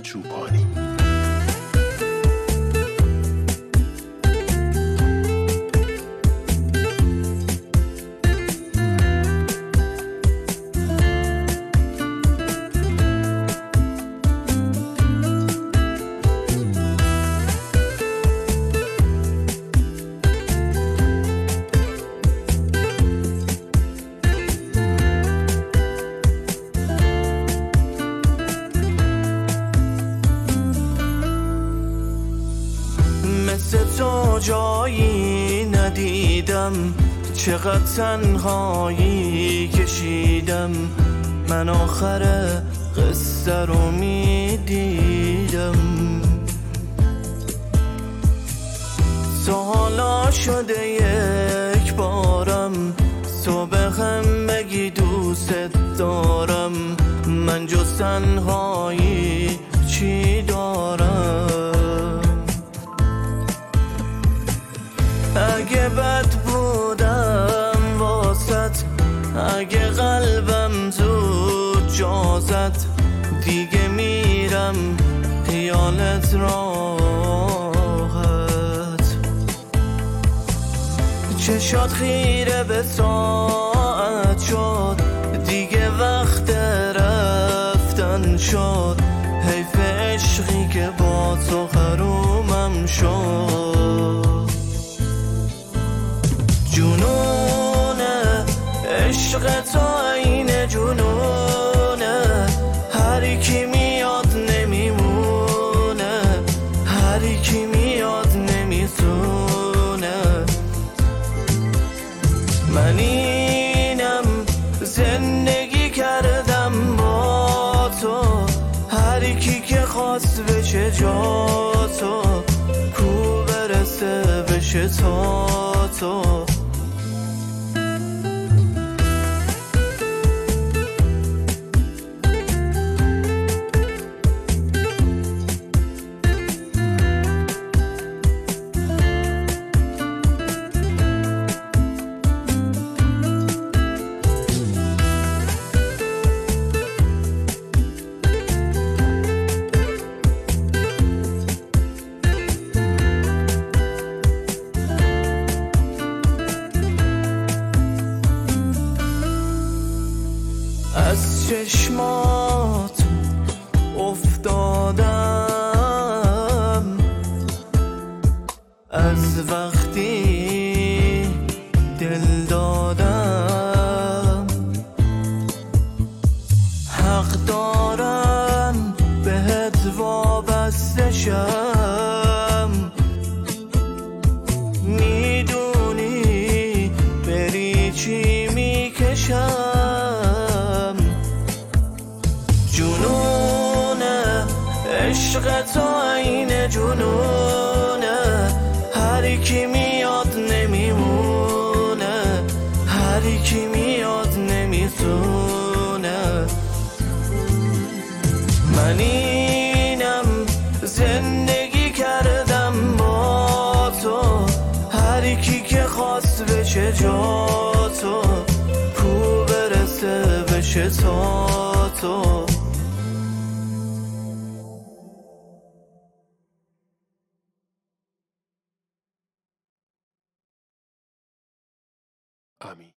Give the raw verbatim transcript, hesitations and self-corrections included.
چوپانی. مثل تو جایی ندیدم، چقدر تنهایی کشیدم، من آخر قصه رو میدیدم. تا حالا شده یک بارم تو به هم بگی دوست دارم، من جز تنهایی چی دارم؟ اگه بد بودم واسط، اگه قلبم زود جا زد، دیگه میرم خیالت راحت. چشات خیره به ساعت شد، دیگه وقت رفتن شد، حیف عشقی که با تو حرومم شد. جنونه عشق تو این جنونه، هر کی میاد نمیمونه، هر کی میاد نمیتونه. من اینم زندگی کردم با تو، هر کی که خواست بشه جا تو، کو برسه بشه تا تو. از چشمات افتادم، از وقتی دل دادم، حق دارم بهت وابسته شم، میدونی بری چی میکشم. جنونه عشق تو این جنونه، هر کی میاد نمیمونه، هر کی میاد نمیتونه. من اینم زندگی کردم با تو، هر کی که خواست بشه جا تو، کو برسه بشه تا تو. آمین.